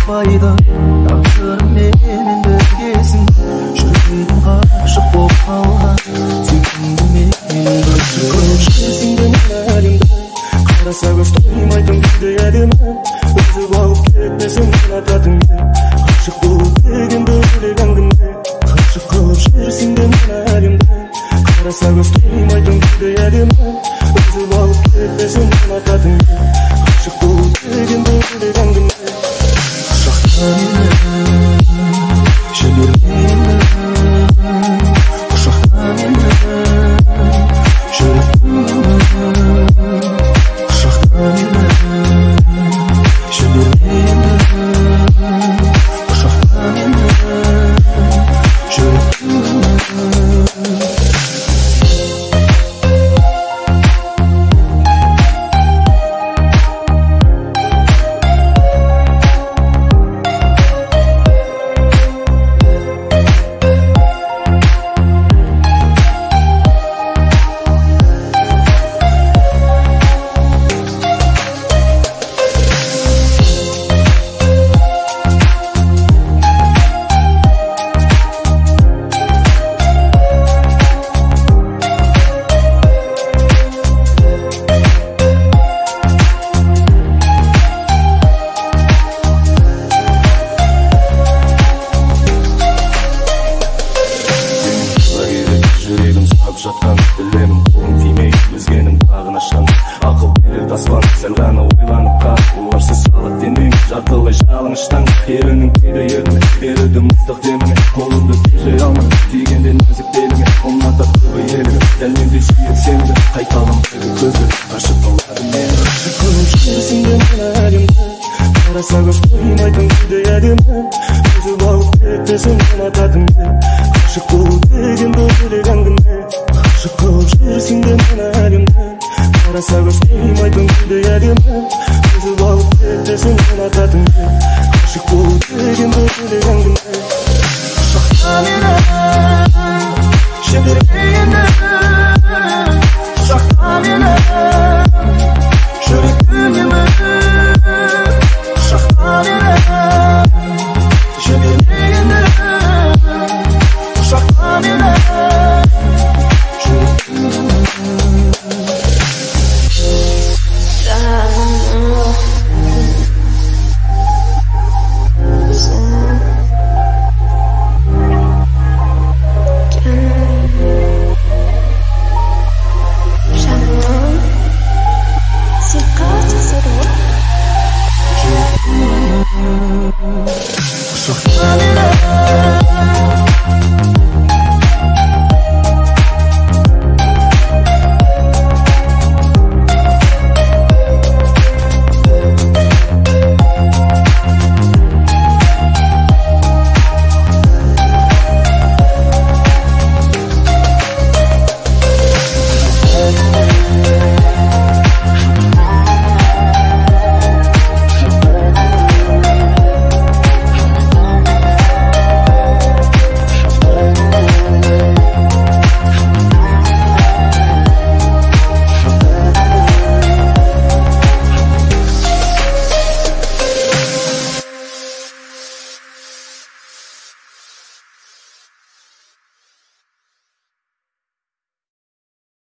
пайда тағдырым менен біргесін жүрегім ғашық болып қалған сүйкімді менен ғашық қылып жүрсің де мен әлемді қараса көз тоймайтын күйде әдемі өзіп алып кетпесін ұнататын ғашық болу деген бөлек әңгіме ғашық қылып жүрсің де мен әлемді қараса көз тоймайтын күйде әдемі өзіп алып кетпесін ұнататын ғашық болу деген бөлек әңгіме құшақта мені жібер мені құшақта мені жүректің құшақта мені жібер мені құшақта мені жүректің жатқан білемін қолым тимей өзгенің бағын ашқан ақыл берер таспан сәл ғана ойланып қап оларсыз салат денмеймін жартылай жалаңаштан ерінің тиді еріне берілді мыстық деміне қолымды тежей алмай тигенде нәзік беліңе ұнатып көбі елігі дәл мендей сүйет сенді қайталам көзі ашып қалады мені ғашық қылып жүрсің де мен әлемді қараса көз тоймайтын күйде әдемі өзіп алып кетпесін ұнататын ғашық болу деген бөлек әңгіме ғашық қылып жүрсің де мен әлемді қараса көз тоймайтын күйде әдемі өзіп алып кетпесін ұнататын ғашық болу деген бөлек әңгіме құшақта мені жібер мені